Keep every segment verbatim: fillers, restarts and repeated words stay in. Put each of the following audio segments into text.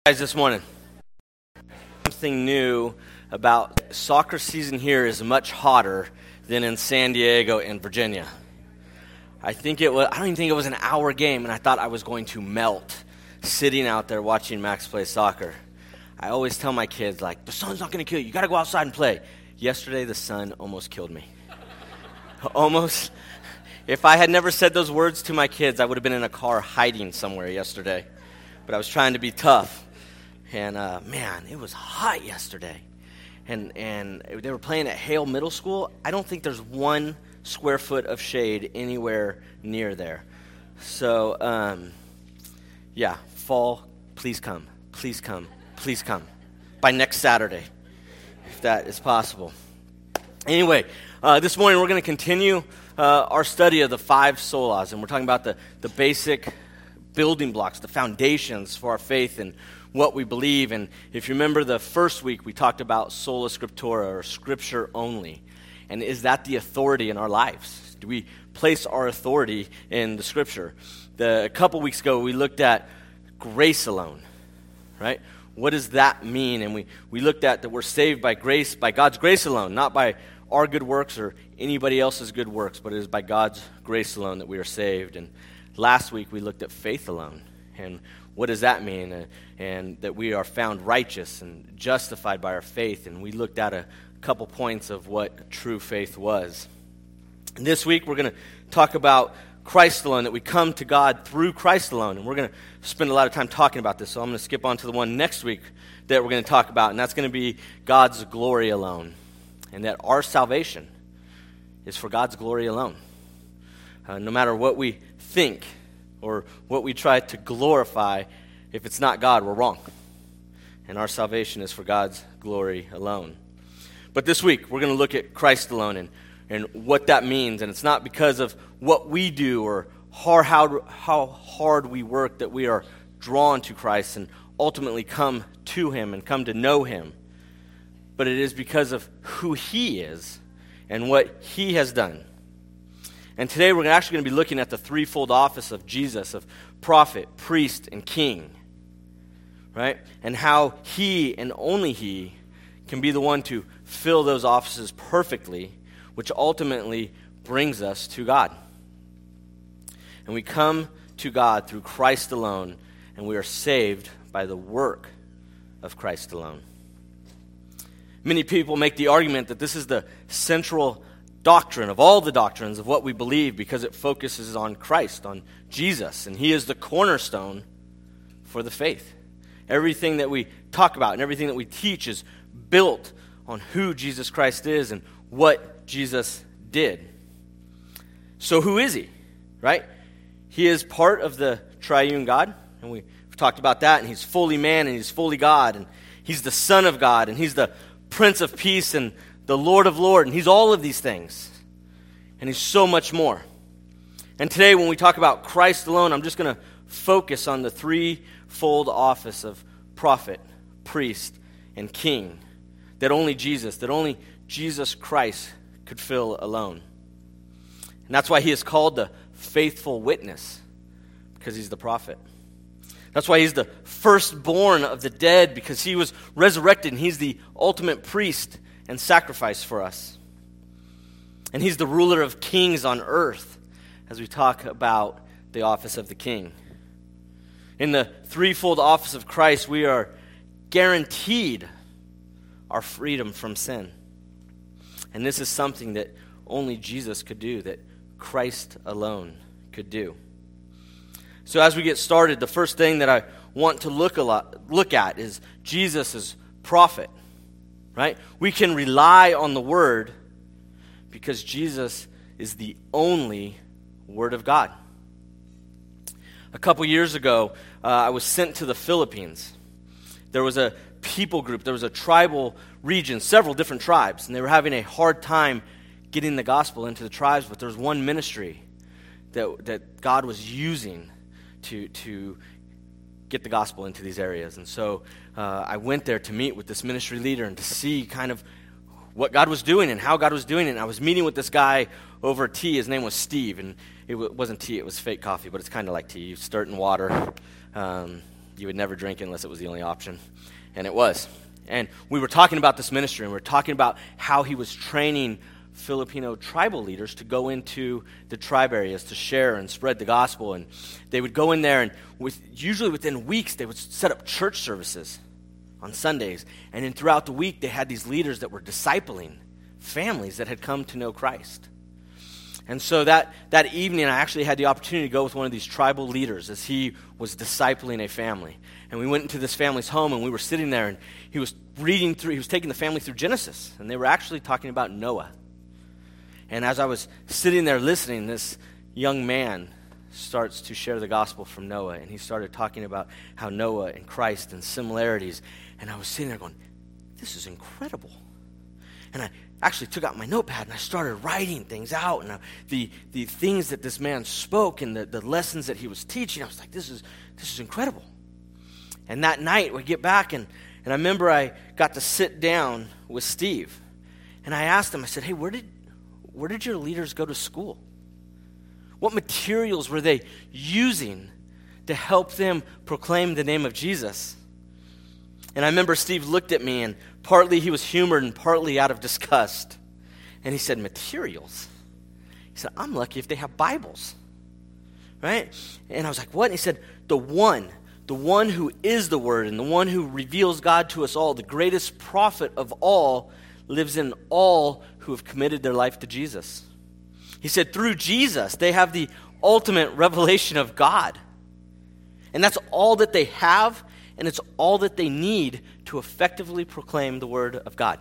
Guys, this morning, something new about soccer season here is much hotter than in San Diego and Virginia. I think it was, I don't even think it was an hour game, and I thought I was going to melt sitting out there watching Max play soccer. I always tell my kids, like, the sun's not going to kill you. You got to go outside and play. Yesterday, the sun almost killed me. Almost. If I had never said those words to my kids, I would have been in a car hiding somewhere yesterday. But I was trying to be tough. And, uh, man, it was hot yesterday. And and they were playing at Hale Middle School. I don't think there's one square foot of shade anywhere near there. So, um, yeah, fall, please come. Please come. Please come. By next Saturday, if that is possible. Anyway, uh, this morning we're going to continue uh, our study of the five solas. And we're talking about the, the basic building blocks, the foundations for our faith and what we believe. And if you remember the first week, we talked about sola scriptura, or scripture only. And is that the authority in our lives? Do we place our authority in the scripture? The, a couple weeks ago, we looked at grace alone, right? What does that mean? And we, we looked at that we're saved by grace, by God's grace alone, not by our good works or anybody else's good works, but it is by God's grace alone that we are saved. And last week, we looked at faith alone. And what does that mean? Uh, and that we are found righteous and justified by our faith. And we looked at a couple points of what true faith was. And this week, we're going to talk about Christ alone, that we come to God through Christ alone. And we're going to spend a lot of time talking about this. So I'm going to skip on to the one next week that we're going to talk about. And that's going to be God's glory alone. And that our salvation is for God's glory alone. Uh, no matter what we think or what we try to glorify, if it's not God, we're wrong. And our salvation is for God's glory alone. But this week, we're going to look at Christ alone and, and what that means. And it's not because of what we do or how, how, how hard we work that we are drawn to Christ and ultimately come to Him and come to know Him. But it is because of who He is and what He has done. And today we're actually going to be looking at the threefold office of Jesus, of prophet, priest, and king, right? And how He and only He can be the one to fill those offices perfectly, which ultimately brings us to God. And we come to God through Christ alone, and we are saved by the work of Christ alone. Many people make the argument that this is the central doctrine of all the doctrines of what we believe because it focuses on Christ, on Jesus, and He is the cornerstone for the faith. Everything that we talk about and everything that we teach is built on who Jesus Christ is and what Jesus did. So who is He, right? He is part of the triune God, and we've talked about that, and He's fully man and He's fully God, and He's the Son of God, and He's the Prince of Peace and the Lord of Lords, and He's all of these things. And He's so much more. And today when we talk about Christ alone, I'm just going to focus on the threefold office of prophet, priest, and king that only Jesus, that only Jesus Christ could fill alone. And that's why He is called the faithful witness, because He's the prophet. That's why He's the firstborn of the dead, because He was resurrected, and He's the ultimate priest and sacrifice for us. And He's the ruler of kings on earth, as we talk about the office of the king. In the threefold office of Christ, we are guaranteed our freedom from sin. And this is something that only Jesus could do, that Christ alone could do. So as we get started, the first thing that I want to look a lot, look at is Jesus as prophet. Right? We can rely on the Word because Jesus is the only Word of God. A couple years ago, uh, I was sent to the Philippines. There was a people group, there was a tribal region, several different tribes, and they were having a hard time getting the gospel into the tribes, but there was one ministry that, that God was using to to get the gospel into these areas. And so uh, I went there to meet with this ministry leader and to see kind of what God was doing and how God was doing it. And I was meeting with this guy over tea. His name was Steve, and it w- wasn't tea, it was fake coffee, but it's kind of like tea. You stir it in water, um, you would never drink it unless it was the only option. And it was. And we were talking about this ministry, and we were talking about how he was training Filipino tribal leaders to go into the tribe areas to share and spread the gospel. And they would go in there, and with, usually within weeks, they would set up church services on Sundays. And then throughout the week, they had these leaders that were discipling families that had come to know Christ. And so that, that evening, I actually had the opportunity to go with one of these tribal leaders as he was discipling a family. And we went into this family's home, and we were sitting there, and he was reading through, he was taking the family through Genesis, and they were actually talking about Noah. And as I was sitting there listening, this young man starts to share the gospel from Noah, and he started talking about how Noah and Christ and similarities. And I was sitting there going, this is incredible. And I actually took out my notepad and I started writing things out, and I, the the things that this man spoke and the, the lessons that he was teaching. I was like, this is this is incredible. And that night we get back, and, and I remember I got to sit down with Steve, and I asked him, I said, hey, where did where did your leaders go to school? What materials were they using to help them proclaim the name of Jesus? And I remember Steve looked at me, and partly he was humored and partly out of disgust. And he said, materials? He said, I'm lucky if they have Bibles. Right? And I was like, what? And he said, the one, the one who is the Word and the one who reveals God to us all, the greatest prophet of all, lives in all who have committed their life to Jesus. He said, through Jesus, they have the ultimate revelation of God. And that's all that they have, and it's all that they need to effectively proclaim the word of God.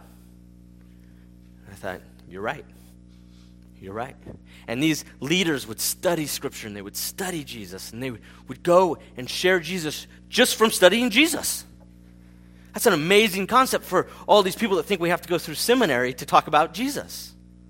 And I thought, you're right. You're right. And these leaders would study Scripture, and they would study Jesus, and they would go and share Jesus just from studying Jesus. That's an amazing concept for all these people that think we have to go through seminary to talk about Jesus.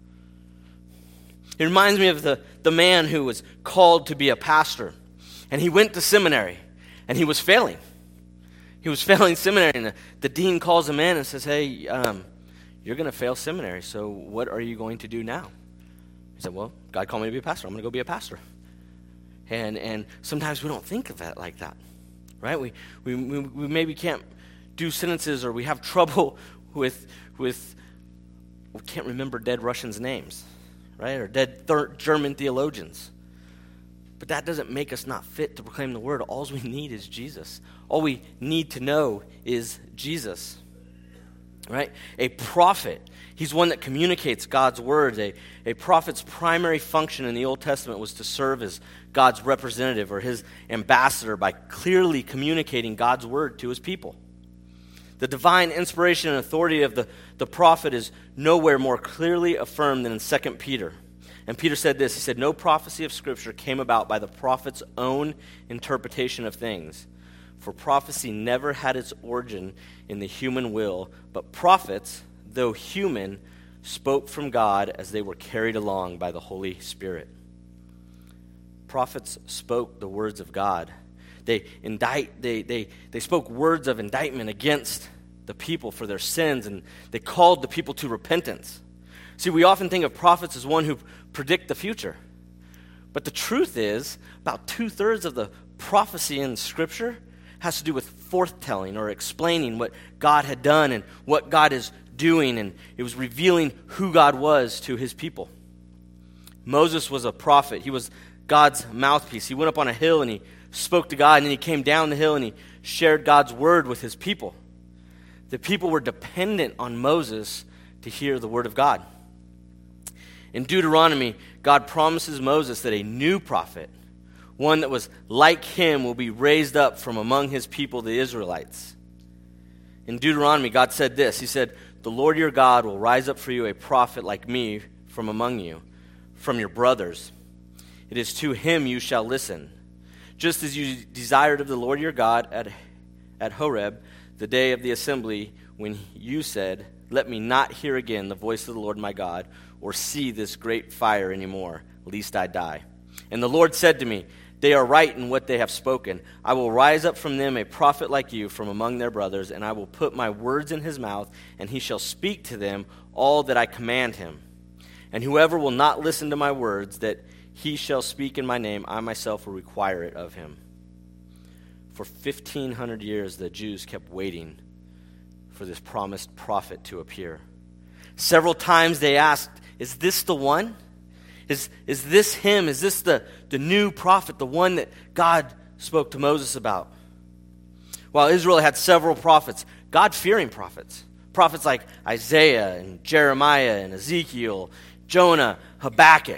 It reminds me of the, the man who was called to be a pastor, and he went to seminary, and he was failing. He was failing seminary, and the, the dean calls him in and says, hey, um, you're going to fail seminary, so what are you going to do now? He said, well, God called me to be a pastor. I'm going to go be a pastor. And and sometimes we don't think of it like that, right? We we we, we maybe can't do sentences, or we have trouble with, with we can't remember dead Russians' names, right, or dead thir- German theologians. But that doesn't make us not fit to proclaim the word. All we need is Jesus. All we need to know is Jesus, right? A prophet, he's one that communicates God's word. A, a prophet's primary function in the Old Testament was to serve as God's representative or his ambassador by clearly communicating God's word to his people. The divine inspiration and authority of the, the prophet is nowhere more clearly affirmed than in Second Peter. And Peter said this, he said, no prophecy of Scripture came about by the prophet's own interpretation of things. For prophecy never had its origin in the human will, but prophets, though human, spoke from God as they were carried along by the Holy Spirit. Prophets spoke the words of God. They indict, they, they, they spoke words of indictment against the people for their sins, and they called the people to repentance. See, we often think of prophets as one who predict the future. But the truth is, about two-thirds of the prophecy in Scripture has to do with forthtelling or explaining what God had done and what God is doing, and it was revealing who God was to his people. Moses was a prophet. He was God's mouthpiece. He went up on a hill and he spoke to God, and then he came down the hill and he shared God's word with his people. The people were dependent on Moses to hear the word of God. In Deuteronomy, God promises Moses that a new prophet, one that was like him, will be raised up from among his people, the Israelites. In Deuteronomy, God said this. He said, the Lord your God will rise up for you a prophet like me from among you, from your brothers. It is to him you shall listen. Just as you desired of the Lord your God at, at Horeb, the day of the assembly, when you said, let me not hear again the voice of the Lord my God, or see this great fire anymore, lest I die. And the Lord said to me, they are right in what they have spoken. I will rise up from them a prophet like you from among their brothers, and I will put my words in his mouth, and he shall speak to them all that I command him. And whoever will not listen to my words that he shall speak in my name, I myself will require it of him. For fifteen hundred years, the Jews kept waiting for this promised prophet to appear. Several times they asked, is this the one? Is, is this him? Is this the, the new prophet, the one that God spoke to Moses about? While Israel had several prophets, God-fearing prophets, prophets like Isaiah and Jeremiah and Ezekiel, Jonah, Habakkuk,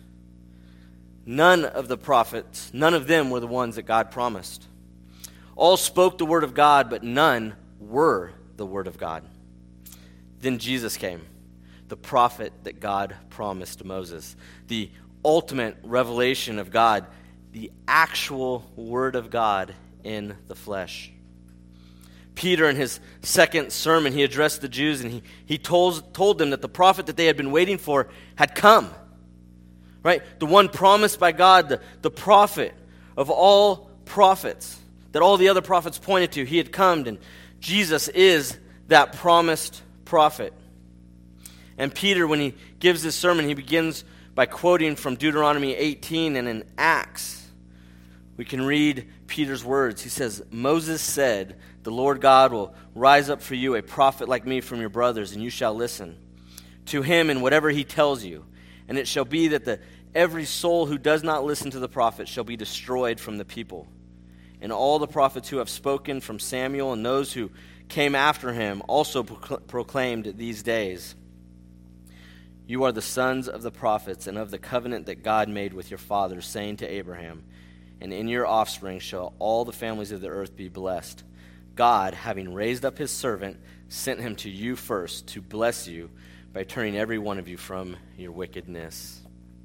none of the prophets, none of them were the ones that God promised. All spoke the word of God, but none were the word of God. Then Jesus came, the prophet that God promised to Moses, the ultimate revelation of God, the actual word of God in the flesh. Peter, in his second sermon, he addressed the Jews, and he, he told, told them that the prophet that they had been waiting for had come. Right? The one promised by God, the, the prophet of all prophets, that all the other prophets pointed to, he had come, and Jesus is that promised prophet. And Peter, when he gives this sermon, he begins by quoting from Deuteronomy eighteen, and in Acts, we can read Peter's words. He says, Moses said, the Lord God will rise up for you a prophet like me from your brothers, and you shall listen to him in whatever he tells you. And it shall be that the, every soul who does not listen to the prophet shall be destroyed from the people. And all the prophets who have spoken from Samuel and those who came after him also procl- proclaimed these days. You are the sons of the prophets and of the covenant that God made with your fathers, saying to Abraham, and in your offspring shall all the families of the earth be blessed. God, having raised up his servant, sent him to you first to bless you by turning every one of you from your wickedness.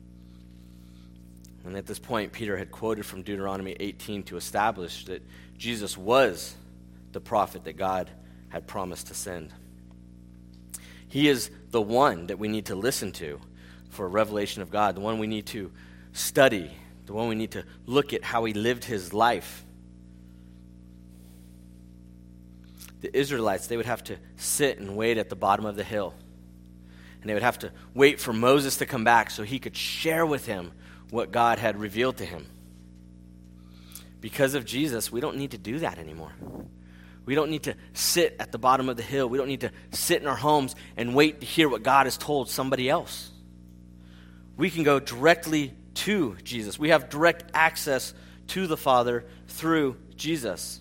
And at this point, Peter had quoted from Deuteronomy eighteen to establish that Jesus was the prophet that God had promised to send. He is the one that we need to listen to for a revelation of God, the one we need to study, the one we need to look at how he lived his life. The Israelites, they would have to sit and wait at the bottom of the hill. And they would have to wait for Moses to come back so he could share with him what God had revealed to him. Because of Jesus, we don't need to do that anymore. We don't need to sit at the bottom of the hill. We don't need to sit in our homes and wait to hear what God has told somebody else. We can go directly to Jesus. We have direct access to the Father through Jesus.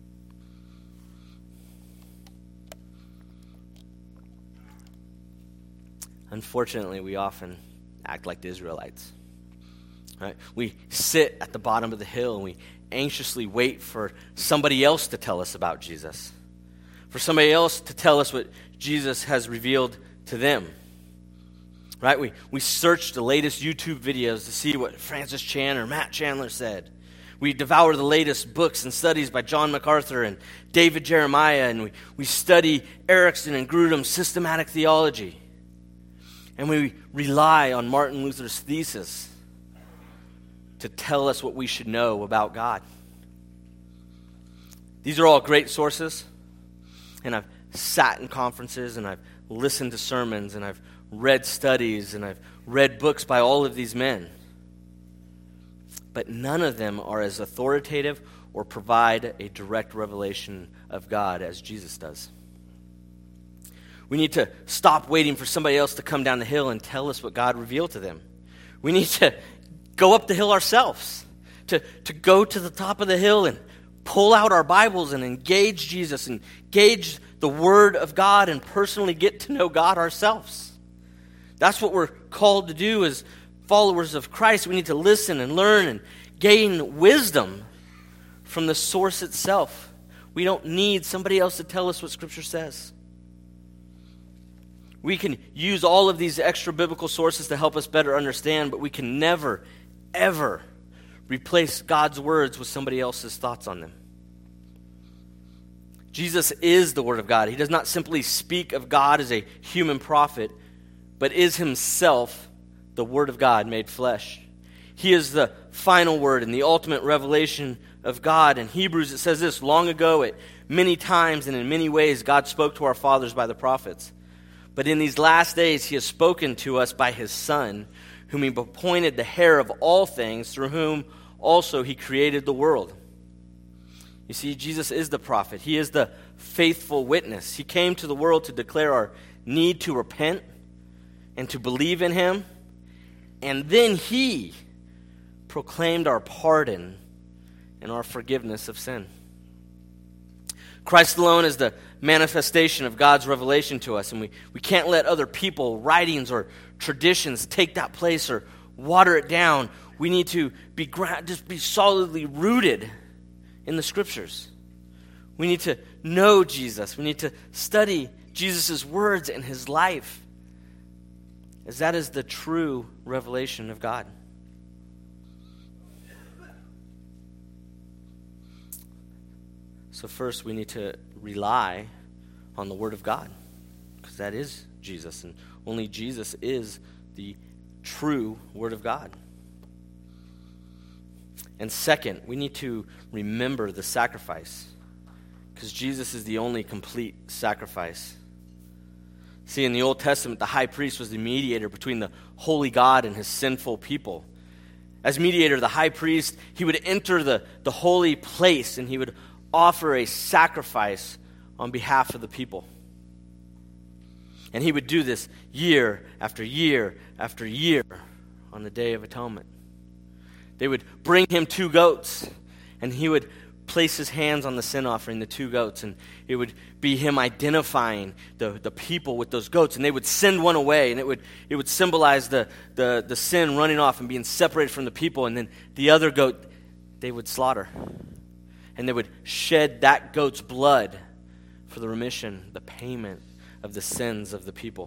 Unfortunately, we often act like the Israelites. Right? We sit at the bottom of the hill and we anxiously wait for somebody else to tell us about Jesus, for somebody else to tell us what Jesus has revealed to them. Right? We we search the latest YouTube videos to see what Francis Chan or Matt Chandler said. We devour the latest books and studies by John MacArthur and David Jeremiah, and we, we study Erickson and Grudem's systematic theology. And we rely on Martin Luther's thesis to tell us what we should know about God. These are all great sources, and I've sat in conferences, and I've listened to sermons, and I've read studies, and I've read books by all of these men. But none of them are as authoritative or provide a direct revelation of God as Jesus does. We need to stop waiting for somebody else to come down the hill and tell us what God revealed to them. We need to go up the hill ourselves, to, to go to the top of the hill and pull out our Bibles and engage Jesus, engage the Word of God, and personally get to know God ourselves. That's what we're called to do as followers of Christ. We need to listen and learn and gain wisdom from the source itself. We don't need somebody else to tell us what Scripture says. We can use all of these extra biblical sources to help us better understand, but we can never, ever replace God's words with somebody else's thoughts on them. Jesus is the Word of God. He does not simply speak of God as a human prophet, but is himself the Word of God made flesh. He is the final word and the ultimate revelation of God. In Hebrews it says this, long ago at many times and in many ways God spoke to our fathers by the prophets. But in these last days he has spoken to us by his Son, whom he appointed the heir of all things, through whom also he created the world. You see, Jesus is the prophet. He is the faithful witness. He came to the world to declare our need to repent and to believe in him. And then he proclaimed our pardon and our forgiveness of sin. Christ alone is the manifestation of God's revelation to us, and we, we can't let other people, writings, or traditions take that place or water it down. We need to be gra- just be solidly rooted in the Scriptures. We need to know Jesus. We need to study Jesus' words and his life, as that is the true revelation of God. So first, we need to rely on the Word of God, because that is Jesus, and only Jesus is the true Word of God. And second, we need to remember the sacrifice, because Jesus is the only complete sacrifice. See, in the Old Testament, the high priest was the mediator between the holy God and his sinful people. As mediator, the high priest, he would enter the, the holy place, and he would offer a sacrifice on behalf of the people. And he would do this year after year after year on the Day of Atonement. They would bring him two goats, and he would place his hands on the sin offering, the two goats, and it would be him identifying the, the people with those goats, and they would send one away, and it would it would symbolize the, the, the sin running off and being separated from the people, and then the other goat they would slaughter. And they would shed that goat's blood for the remission, the payment of the sins of the people.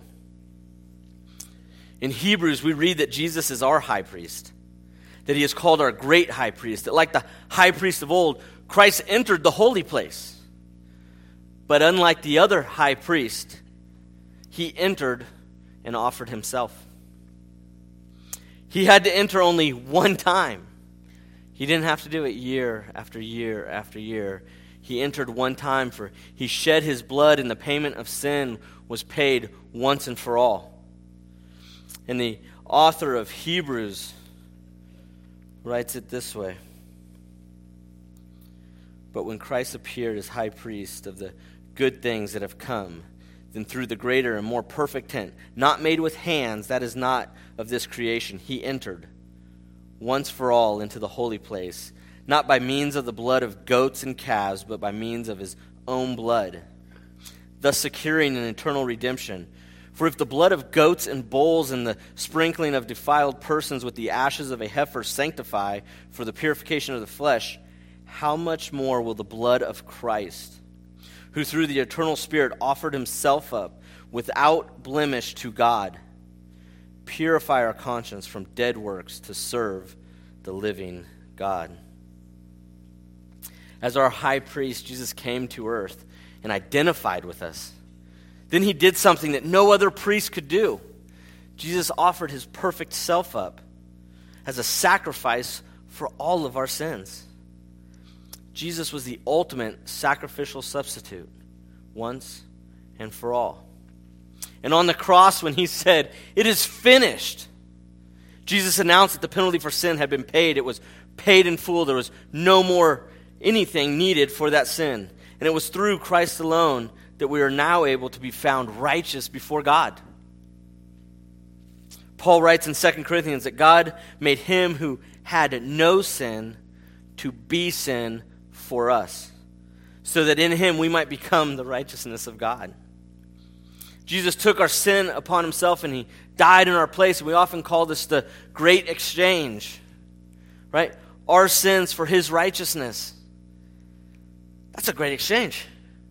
In Hebrews, we read that Jesus is our high priest, that he is called our great high priest, that like the high priest of old, Christ entered the holy place. But unlike the other high priest, he entered and offered himself. He had to enter only one time. He didn't have to do it year after year after year. He entered one time, for he shed his blood, and the payment of sin was paid once and for all. And the author of Hebrews writes it this way: "But when Christ appeared as high priest of the good things that have come, then through the greater and more perfect tent, not made with hands, that is not of this creation, he entered once for all into the holy place, not by means of the blood of goats and calves, but by means of his own blood, thus securing an eternal redemption. For if the blood of goats and bulls and the sprinkling of defiled persons with the ashes of a heifer sanctify for the purification of the flesh, how much more will the blood of Christ, who through the eternal Spirit offered himself up without blemish to God, purify our conscience from dead works to serve the living God." As our high priest, Jesus came to earth and identified with us. Then he did something that no other priest could do. Jesus offered his perfect self up as a sacrifice for all of our sins. Jesus was the ultimate sacrificial substitute, once and for all. And on the cross, when he said, "It is finished," Jesus announced that the penalty for sin had been paid. It was paid in full. There was no more anything needed for that sin. And it was through Christ alone that we are now able to be found righteous before God. Paul writes in Second Corinthians that God made him who had no sin to be sin for us, so that in him we might become the righteousness of God. Jesus took our sin upon himself, and he died in our place. And we often call this the great exchange, right? Our sins for his righteousness. That's a great exchange.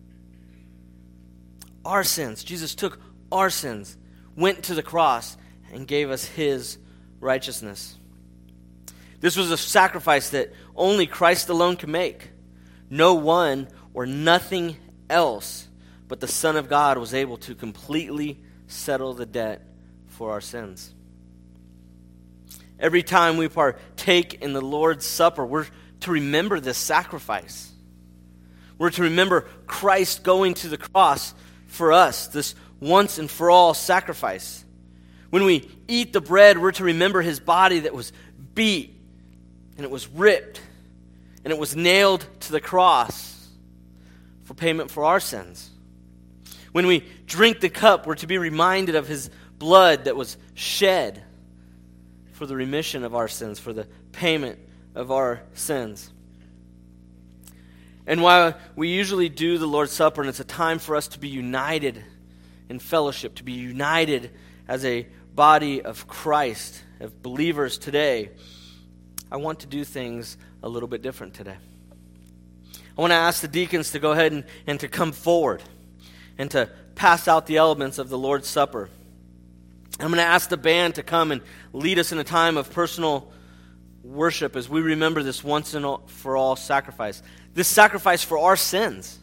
Our sins. Jesus took our sins, went to the cross, and gave us his righteousness. This was a sacrifice that only Christ alone could make. No one or nothing else but the Son of God was able to completely settle the debt for our sins. Every time we partake in the Lord's Supper, we're to remember this sacrifice. We're to remember Christ going to the cross for us, this once and for all sacrifice. When we eat the bread, we're to remember his body that was beat, and it was ripped, and it was nailed to the cross, for payment for our sins. When we drink the cup, we're to be reminded of his blood that was shed for the remission of our sins, for the payment of our sins. And while we usually do the Lord's Supper, and it's a time for us to be united in fellowship, to be united as a body of Christ, of believers today, I want to do things a little bit different today. I want to ask the deacons to go ahead and, and to come forward and to pass out the elements of the Lord's Supper. I'm going to ask the band to come and lead us in a time of personal worship as we remember this once and for all sacrifice. This sacrifice for our sins.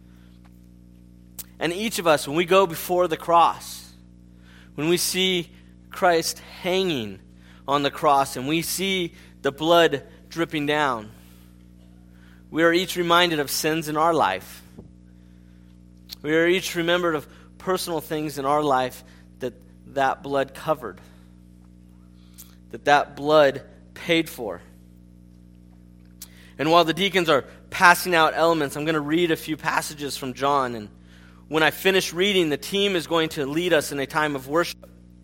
And each of us, when we go before the cross, when we see Christ hanging on the cross and we see the blood dripping down, we are each reminded of sins in our life. We are each remembered of personal things in our life that that blood covered, that that blood paid for. And while the deacons are passing out elements, I'm going to read a few passages from John. And when I finish reading, the team is going to lead us in a time of worship.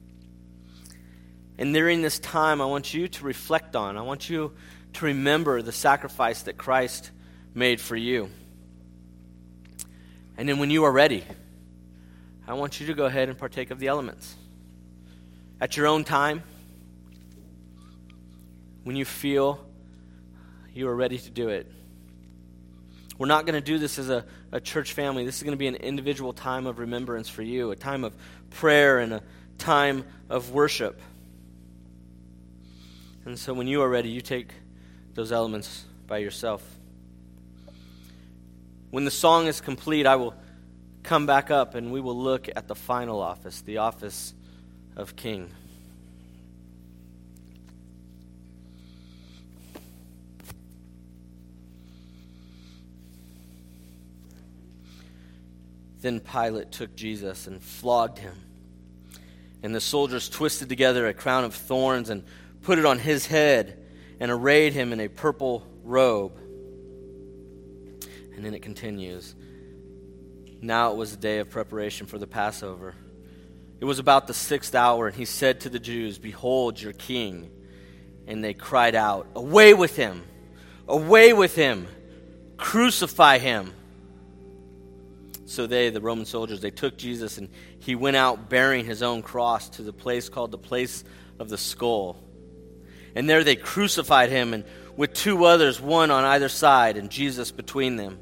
And during this time, I want you to reflect on, I want you to remember the sacrifice that Christ made for you. And then when you are ready, I want you to go ahead and partake of the elements. At your own time, when you feel you are ready to do it. We're not going to do this as a, a church family. This is going to be an individual time of remembrance for you, a time of prayer and a time of worship. And so when you are ready, you take those elements by yourself. When the song is complete, I will come back up and we will look at the final office, the office of King. Then Pilate took Jesus and flogged him. And the soldiers twisted together a crown of thorns and put it on his head and arrayed him in a purple robe. And then it continues. Now it was the day of preparation for the Passover. It was about the sixth hour, and he said to the Jews, "Behold your king." And they cried out, "Away with him! Away with him! Crucify him!" So they, the Roman soldiers, they took Jesus, and he went out bearing his own cross to the place called the place of the skull. And there they crucified him, and with two others, one on either side, and Jesus between them.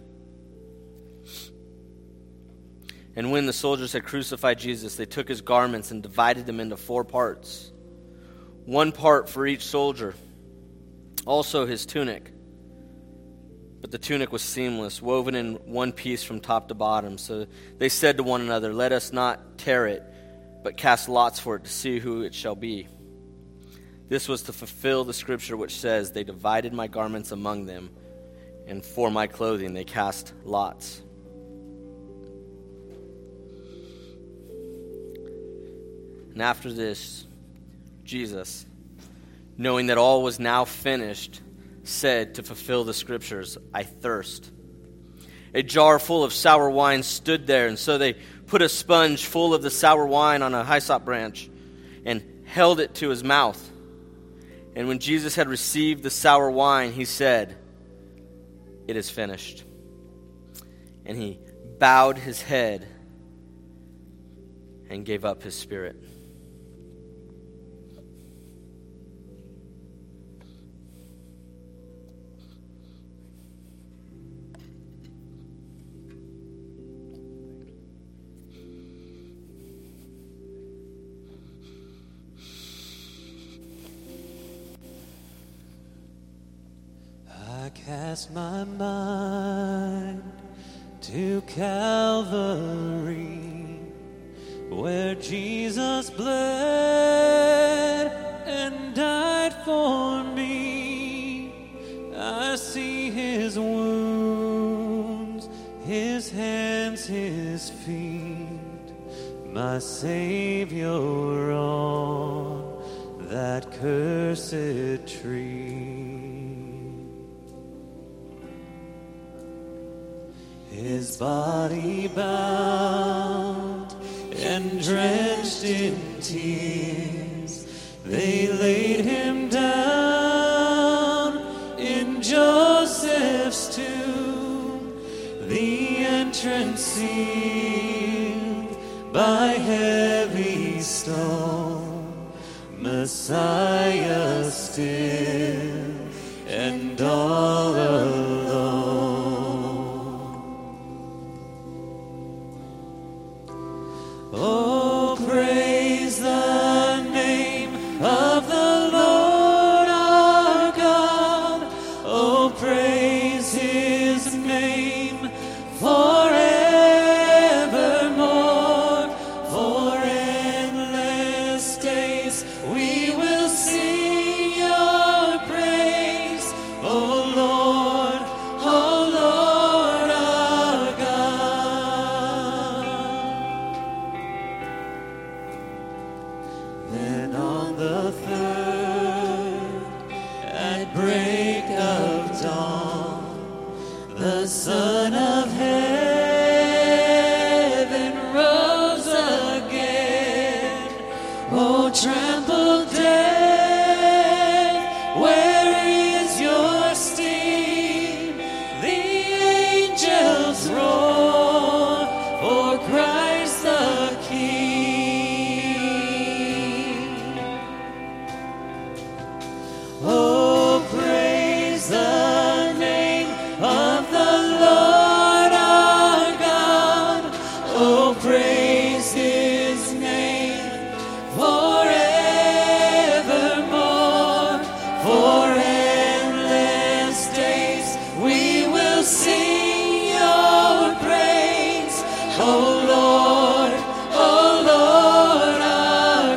And when the soldiers had crucified Jesus, they took his garments and divided them into four parts, one part for each soldier, also his tunic. But the tunic was seamless, woven in one piece from top to bottom. So they said to one another, "Let us not tear it, but cast lots for it to see who it shall be." This was to fulfill the scripture which says, "They divided my garments among them, and for my clothing they cast lots." And after this, Jesus, knowing that all was now finished, said to fulfill the scriptures, "I thirst." A jar full of sour wine stood there, and so they put a sponge full of the sour wine on a hyssop branch and held it to his mouth. And when Jesus had received the sour wine, he said, "It is finished." And he bowed his head and gave up his spirit. I cast my mind to Calvary, where Jesus bled and died for me. I see his wounds, his hands, his feet, my Savior on that cursed tree. his body bound and drenched in tears, they laid him down in Joseph's tomb, the entrance sealed by heavy stone, Messiah still and all alone. Oh, praise the name of the Lord our God. Oh, praise his name forevermore. For endless days we will sing your praise. Oh, Lord, oh, Lord our God. Then on the third, at break of dawn, the Son of Heaven rose again. Oh, trampled death, where is your sting? The angels roar for Christ the King. Oh, praise the name of the Lord our God. Oh, praise his name forevermore. For endless days we will sing your praise. Oh, Lord, oh, Lord our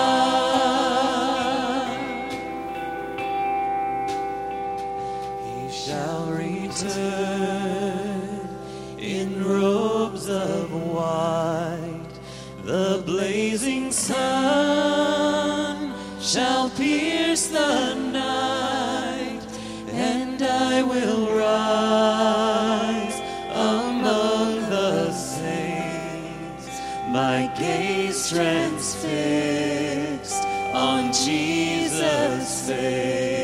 God. He shall return in robes of white. The blazing sun shall pierce the night, and I will rise among the saints, my gaze transfixed on Jesus' face.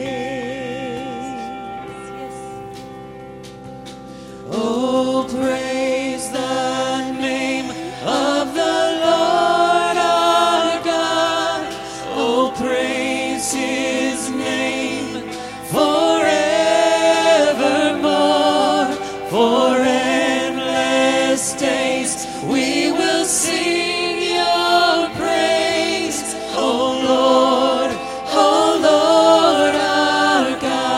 Oh, praise the name of the Lord our God. Oh, praise his name forevermore. For endless days we will sing your praise. Oh, Lord, oh, Lord our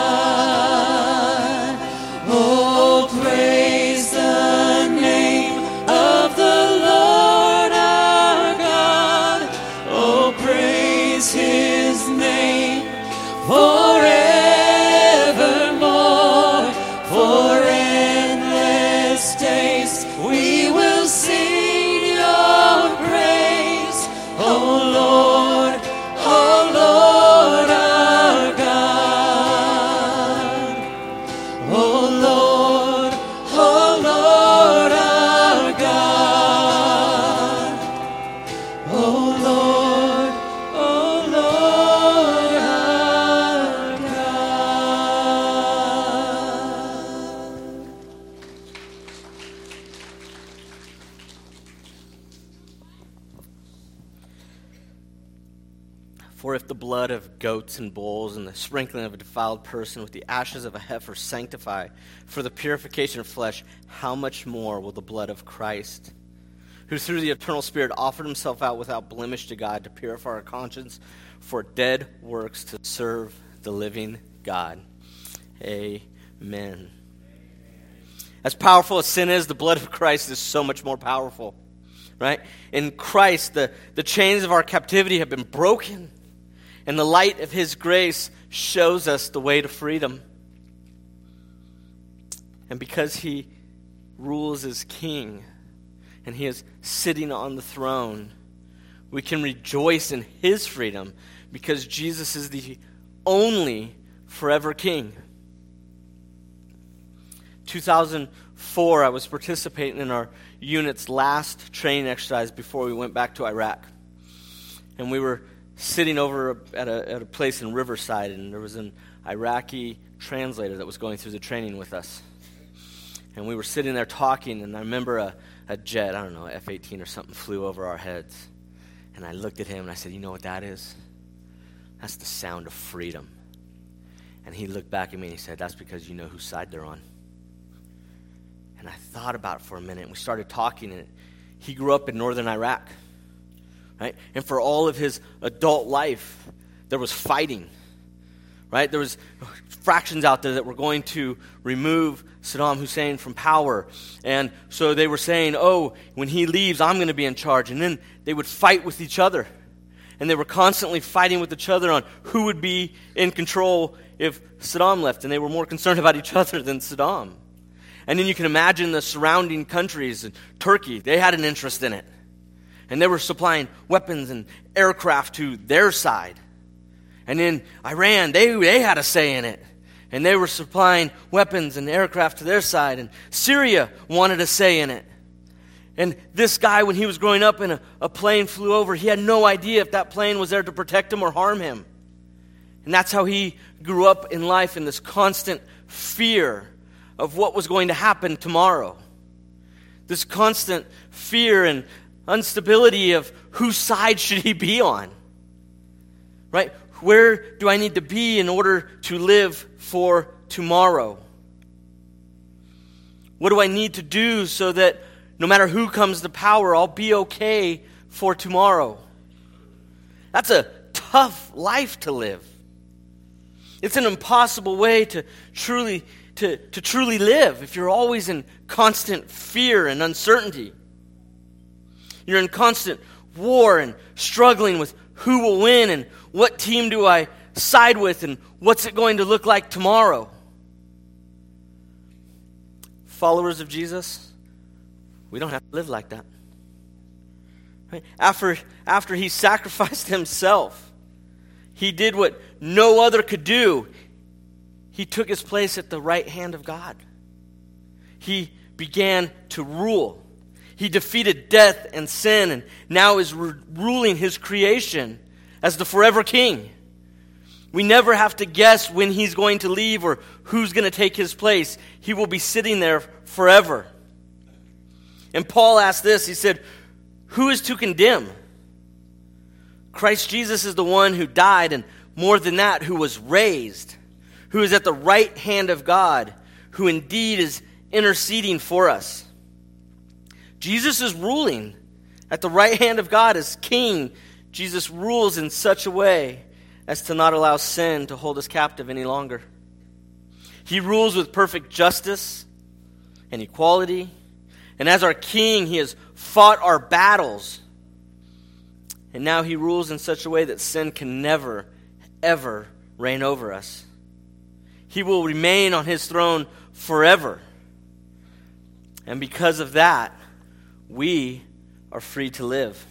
God. Oh, praise the name of the Lord our God. Oh, praise his name forevermore. For endless days we will sing your praise. Oh, Lord, oh, Lord our God. Oh, Lord, oh, Lord our God. Oh, Lord, oh, Lord our God. For if the blood of goats and bulls and the sprinkling of a defiled person with the ashes of a heifer sanctify for the purification of flesh, how much more will the blood of Christ, who through the eternal Spirit offered himself out without blemish to God to purify our conscience for dead works to serve the living God. Amen. As powerful as sin is, the blood of Christ is so much more powerful, right? In Christ, the, the chains of our captivity have been broken, and the light of his grace shows us the way to freedom. And because he rules as king, and he is sitting on the throne, we can rejoice in his freedom because Jesus is the only forever king. two thousand four, I was participating in our unit's last training exercise before we went back to Iraq. And we were sitting over at a, at a place in Riverside, and there was an Iraqi translator that was going through the training with us. And we were sitting there talking, and I remember a, a jet, I don't know, F eighteen or something, flew over our heads. And I looked at him, and I said, you know what that is? That's the sound of freedom. And he looked back at me, and he said, that's because you know whose side they're on. And I thought about it for a minute, and we started talking, and he grew up in northern Iraq, right? And for all of his adult life, there was fighting, right? There was fractions out there that were going to remove Saddam Hussein from power. And so they were saying, oh, when he leaves, I'm going to be in charge. And then they would fight with each other. And they were constantly fighting with each other on who would be in control if Saddam left. And they were more concerned about each other than Saddam. And then you can imagine the surrounding countries. Turkey, they had an interest in it. And they were supplying weapons and aircraft to their side. And then Iran, they, they had a say in it. And they were supplying weapons and aircraft to their side. And Syria wanted a say in it. And this guy, when he was growing up and a, a plane flew over, he had no idea if that plane was there to protect him or harm him. And that's how he grew up in life, in this constant fear of what was going to happen tomorrow. This constant fear and instability of whose side should he be on. Right? Where do I need to be in order to live for tomorrow? What do I need to do so that no matter who comes to power, I'll be okay for tomorrow? That's a tough life to live. It's an impossible way to truly to, to truly live if you're always in constant fear and uncertainty. You're in constant war and struggling with who will win and what team do I side with and what's it going to look like tomorrow. Followers of Jesus, we don't have to live like that. Right? After, after he sacrificed himself, he did what no other could do. He took his place at the right hand of God. He began to rule. He defeated death and sin and now is re- ruling his creation as the forever king. We never have to guess when he's going to leave or who's going to take his place. He will be sitting there forever. And Paul asked this, he said, who is to condemn? Christ Jesus is the one who died, and more than that, who was raised, who is at the right hand of God, who indeed is interceding for us. Jesus is ruling at the right hand of God as king. Jesus rules in such a way as to not allow sin to hold us captive any longer. He rules with perfect justice and equality. And as our king, he has fought our battles. And now he rules in such a way that sin can never, ever reign over us. He will remain on his throne forever. And because of that, we are free to live.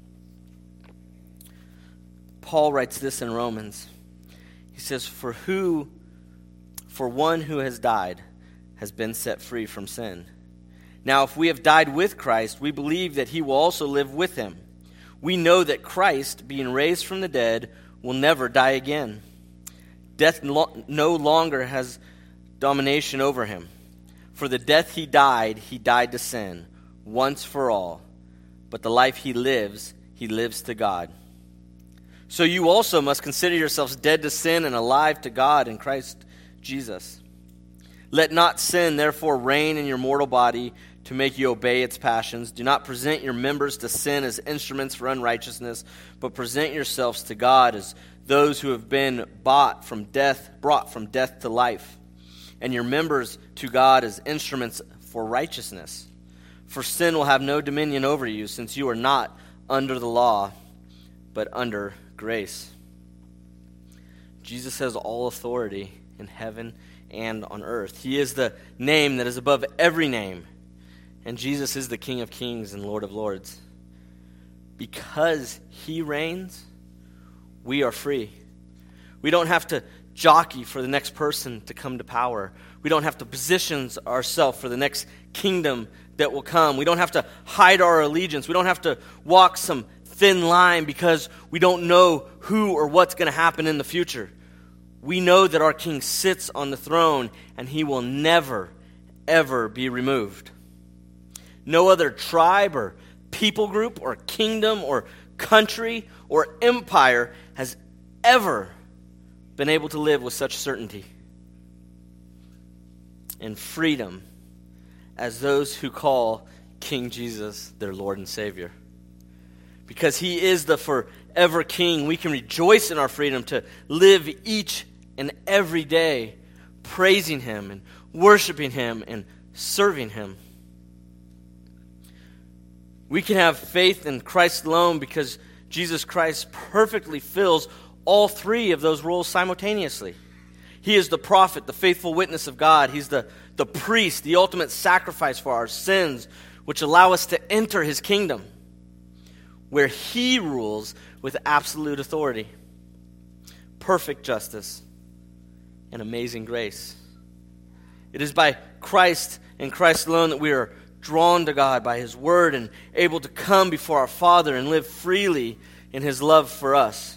Paul writes this in Romans. He says, For who, for one who has died, has been set free from sin. Now, if we have died with Christ, we believe that he will also live with him. We know that Christ, being raised from the dead, will never die again. Death no longer has domination over him. For the death he died, he died to sin, once for all. But the life he lives, he lives to God. So you also must consider yourselves dead to sin and alive to God in Christ Jesus. Let not sin, therefore, reign in your mortal body to make you obey its passions. Do not present your members to sin as instruments for unrighteousness, but present yourselves to God as those who have been bought from death, brought from death to life, and your members to God as instruments for righteousness. For sin will have no dominion over you, since you are not under the law, but under grace. Jesus has all authority in heaven and on earth. He is the name that is above every name. And Jesus is the King of kings and Lord of lords. Because he reigns, we are free. We don't have to jockey for the next person to come to power. We don't have to position ourselves for the next kingdom that will come. We don't have to hide our allegiance. We don't have to walk some thin line because we don't know who or what's going to happen in the future. We know that our King sits on the throne and he will never, ever be removed. No other tribe or people group or kingdom or country or empire has ever been able to live with such certainty and freedom as those who call King Jesus their Lord and Savior. Because he is the forever King, we can rejoice in our freedom to live each and every day praising him and worshiping him and serving him. We can have faith in Christ alone because Jesus Christ perfectly fills all three of those roles simultaneously. He is the prophet, the faithful witness of God. He's the, the priest, the ultimate sacrifice for our sins, which allow us to enter his kingdom, where he rules with absolute authority, perfect justice, and amazing grace. It is by Christ and Christ alone that we are drawn to God by his word and able to come before our Father and live freely in his love for us.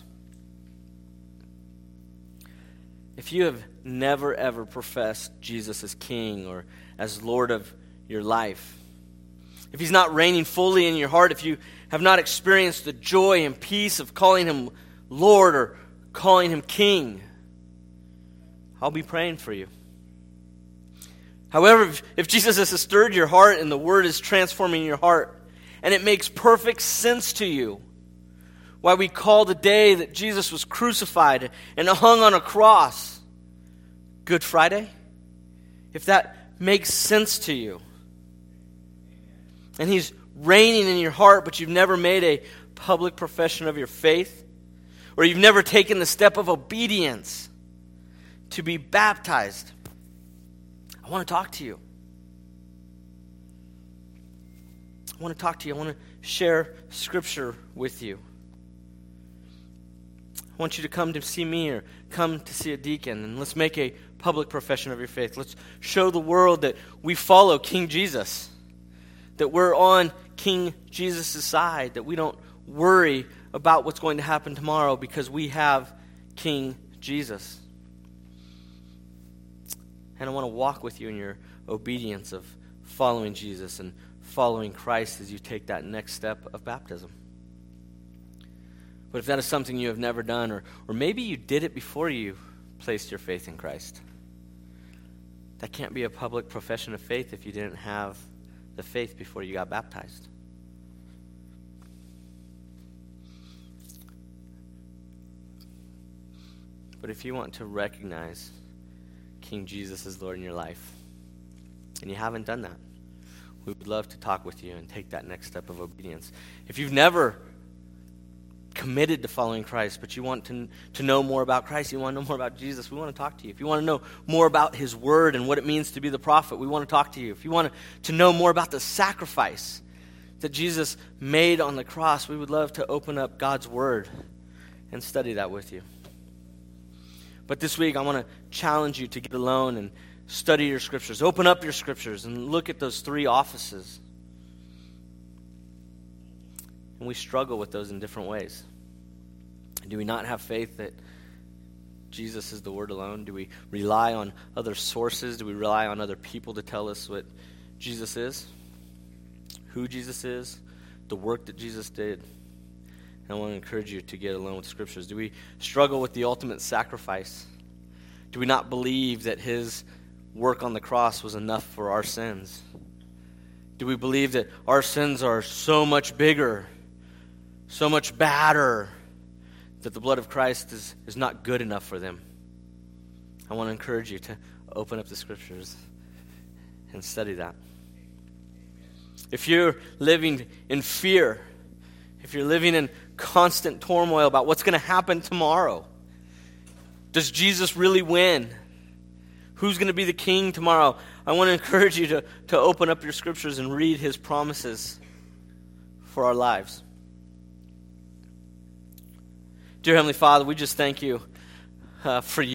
If you have never ever professed Jesus as King or as Lord of your life, if he's not reigning fully in your heart, if you have not experienced the joy and peace of calling him Lord or calling him King, I'll be praying for you. However, if, if Jesus has stirred your heart and the word is transforming your heart, and it makes perfect sense to you why we call the day that Jesus was crucified and hung on a cross Good Friday, if that makes sense to you, and he's reigning in your heart, but you've never made a public profession of your faith, or you've never taken the step of obedience to be baptized, I want to talk to you. I want to talk to you. I want to share Scripture with you. I want you to come to see me or come to see a deacon, and let's make a public profession of your faith. Let's show the world that we follow King Jesus, that we're on King Jesus' side, that we don't worry about what's going to happen tomorrow because we have King Jesus. And I want to walk with you in your obedience of following Jesus and following Christ as you take that next step of baptism. But if that is something you have never done, or, or maybe you did it before you placed your faith in Christ, that can't be a public profession of faith if you didn't have the faith before you got baptized. But if you want to recognize King Jesus as Lord in your life, and you haven't done that, we would love to talk with you and take that next step of obedience. If you've never committed to following Christ, but you want to, to know more about Christ, you want to know more about Jesus, we want to talk to you. If you want to know more about his word and what it means to be the prophet, we want to talk to you. If you want to, to know more about the sacrifice that Jesus made on the cross, we would love to open up God's word and study that with you. But this week, I want to challenge you to get alone and study your scriptures. Open up your scriptures and look at those three offices. And we struggle with those in different ways. Do we not have faith that Jesus is the word alone? Do we rely on other sources? Do we rely on other people to tell us what Jesus is? Who Jesus is? The work that Jesus did? I want to encourage you to get alone with scriptures. Do we struggle with the ultimate sacrifice? Do we not believe that his work on the cross was enough for our sins? Do we believe that our sins are so much bigger, so much badder, that the blood of Christ is, is not good enough for them? I want to encourage you to open up the scriptures and study that. If you're living in fear, if you're living in constant turmoil about what's going to happen tomorrow, does Jesus really win? Who's going to be the king tomorrow? I want to encourage you to, to open up your scriptures and read his promises for our lives. Dear Heavenly Father, we just thank you uh, for you.